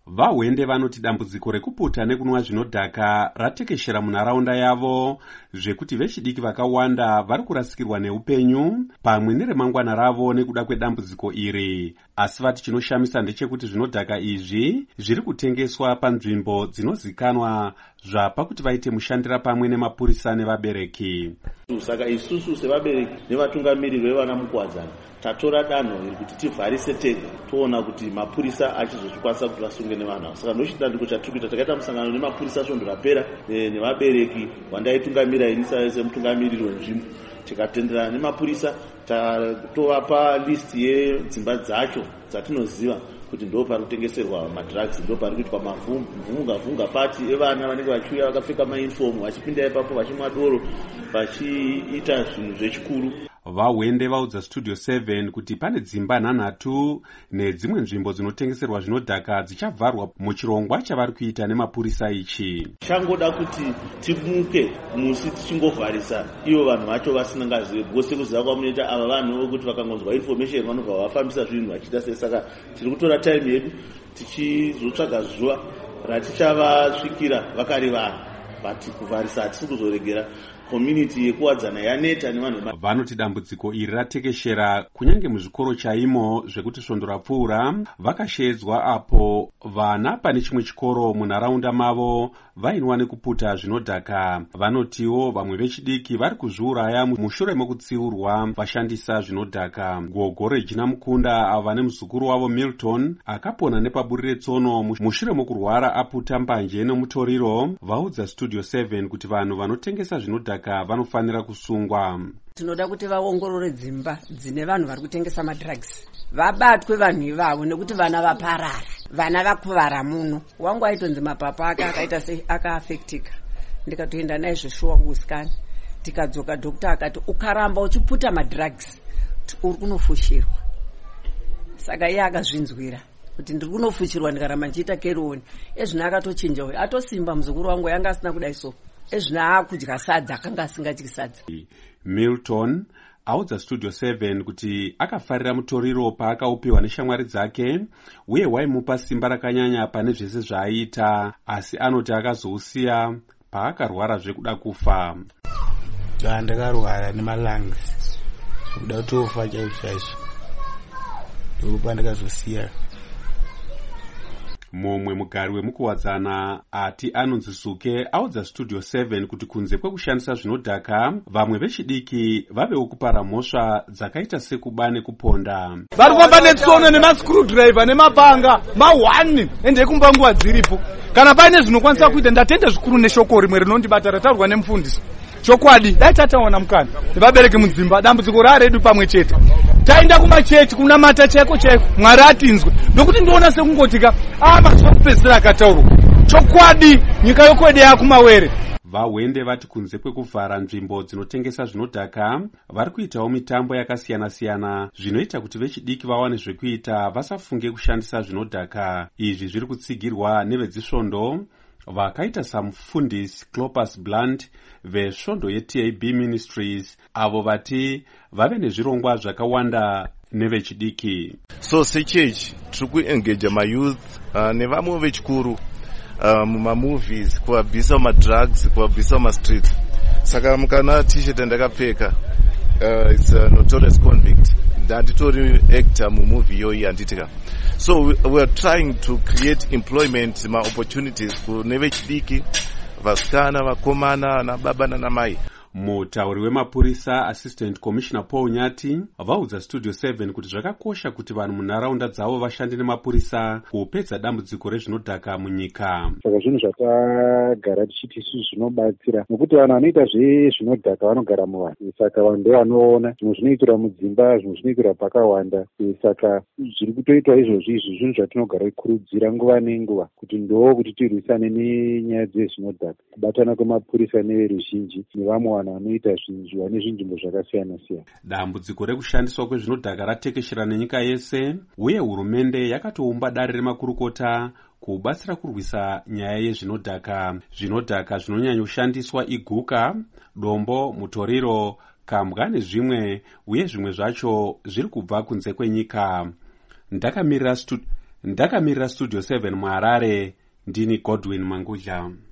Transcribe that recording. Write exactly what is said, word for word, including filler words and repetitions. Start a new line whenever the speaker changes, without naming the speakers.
Vahwende vanoti dambudziko rekuputa nekunwa zvinodhaka ratekeshera munharaunda yavo, zvekuti vechidiki vakawanda vari kurasikirwa neupenyu pamwe neremangwana ravo nekuda kwedambudziko iri. Asi vati chinoshamisa ndechekuti zvinodhaka izvi zviri kutengeswa panzvimbo dzinozikanwa zvapa kuti vaite mushandira pamwe nemapurisa nevabereki.
Saka isusu sevabereki nevatungamiriri vevana mukuwadzana tatora danho iri kuti tivharise tega toona kuti mapurisa achizozvikwanisa kuti vasunge nevana. Saka ndochitandiko chatiri kuita takaita musangano nemapurisa svondo rapera nevabereki wandaitungamira inisa semutungamiriri wenzvimbo, tikatenderana nemapurisa tatovapa list yedzimba dzacho dzatinoziva kuti ndo pari kutengeserwa madrugs, ndo pari kuitwa mavhunga vhunga pati evana vanenge vachiuya vakapfeka mauniform vachipinda ipapo vachimwa doro vachiita zvinhu zvechikuru.
Vahwende vaudza Studio seven kuti pane dzimba nhanhatu nedzimwe nzvimbo dzinotengeserwa zvinodhaka dzichabvarwa muchirongwa chavari kuita nemapurisa ichi.
Changoda kuti timuke musi tichingovharisa ivo vanhu vacho vasina ngazi, gose kuziva kwamunoita ava vanhu vokuti vakangonzwa information vanobva vafambisa zvinhu vachiita sei. Saka tiri kutora time yedu tichizotsvaga zuva ratichavasvikira vakari vanhu, but kuvharisa hatisi kuzoregera. Community yekuwadzana yaneta nevanhu
vanoti dambudziko iri ratekeshera kunyange muzvikoro chaimo, zvekuti svondo rapfuura vakashedzwa apo vana pane chimwe chikoro munharaunda mavo vainwa nekuputa zvinodhaka. Vanotiwo vamwe vechidiki vari kuzviuraya mushure mekutsiurwa vashandisa zvinodhaka. Gogo Regina Mukunda avo vane muzukuru wavo Milton akapona nepaburire tsono mushure mekurwara aputa mbanje nemutoriro, vaudza Studio seven kuti vanhu vanotengesa zvinodhaka vanofanira kusungwa.
Tinoda kuti vaongorore dzimba dzine vanhu vari kutengesa madrugs, vabatwe vanhu ivavo nekuti vana vaparara, vana vakuvara muno. Wangu aitonzi mapapa ake akaita sei akaafektika, ndikatoenda naye zveshuwa kuuskani, tikadzoka dhokta akati ukaramba uchiputa madrugs uri kunofushirwa. Saka iye akazvinzwira kuti ndiri kunofushirwa ndikaramba ndichiita keroni. Ezvino akatochinja uyu atosimba muzukuru wangu yanga asina kudai so. Ezvino akudya sadza akanga asingadyi sadza.
Milton audza Studio seven kuti akafarira mutoriro paakaupiwa neshamwari dzake uye waimupa simba rakanyanya pane zvese zvaaita, asi anoti akazousiya paakarwara zvekuda kufa.
Ndakarwara nemalungs kuda kutofa chaizvo chaizvo, ndokupa ndakazosiya.
Mumwe mugari wemukuwadzana ati anonzi Suke audza Studio seven kuti kunze kwekushandisa zvinodhaka, vamwe vechidiki vavewo kupara mhosva dzakaita sekuba nekuponda.
Vari kufamba netsono nemascrewdriver nemapanga mahwani ende kumba nguva dziripo. Kana paine zvinokwanisa kuita ndatenda zvikuru neshoko rimwe rinondibata rataurwa nemufundisi. Chokwadi dai tataona mukana nevabereki mudzimba dambudziko raredu pamwe chete. Taenda kumachechi kuna mata chaiko chaiko, Mwari atinzwe. Ndokuti ndiona sekungotika ah mazuva kupedzisira akataurwa. Chokwadi nyika yokwede yakumawere.
Vahwende vati kunze kwekuvhara nzvimbo dzinotengesa zvinodhaka vari kuitawo mitambo yakasiyana-siyana zvinoita kuti vechidiki vawane zvekuita vasafunge kushandisa zvinodhaka. Izvi zviri kutsigirwa nevedzisvondo vakaita samufundisi Clopas Blunt vesvondo yeT A B Ministries, avo vati vave nezvirongwa zvakawanda nevechidiki.
So sechechi tiri kuengage mayouth uh, nevamwe vechikuru uh, mumamovies kuvabvisa madrugs, kuvabvisa mastreets. Saka mukana t-shirt ndakapfeka uh, it's a notorious convict, ndanditori actor mumovie yoyi handitika. So we, we are trying to create employment ma opportunities kune vechidiki, vasikana, vakomana, nababa nanamai.
Mutauri wemapurisa Assistant Commissioner Paul Nyati vaudza Studio seven kuti zvakakosha kuti vanhu munharaunda dzavo vashande nemapurisa kupedza dambudziko rezvinodhaka munyika.
Saka zvinhu zvatagara tichiti isusu zvinobatsira nokuti vanhu vanoita zvezvinodhaka vanogara muvanhu, saka vanhu ndo vanoona zvimwe zvinoitirwa mudzimba, zvimwe zvinoitirwa pakawanda. Saka zviri kutoitwa izvozvi izvi zvinhu zvatinogara kukurudzira nguva nenguva kuti ndo kuti tirwisane nenyaya dzezvinodhaka, kubatana kwemapurisa neveruzhinji nevamwe vanhu vanoita zvinhu vane zvinzvimbo zvakasiyana-siyana.
Dambudziko rekushandiswa kwezvinodhaka ratekeshera nenyika yese, uye hurumende yakatoumba dare remakurukota kubatsira kurwisa nyaya yezvinodhaka. Zvinodhaka zvinonyanyoshandiswa iguka, dombo, mutoriro, kambwa nezvimwe, uye zvimwe zvacho zviri kubva kunze kwenyika. Ndakamirira stu... ndakamirira studio seven muharare ndini Godwin Mangudla.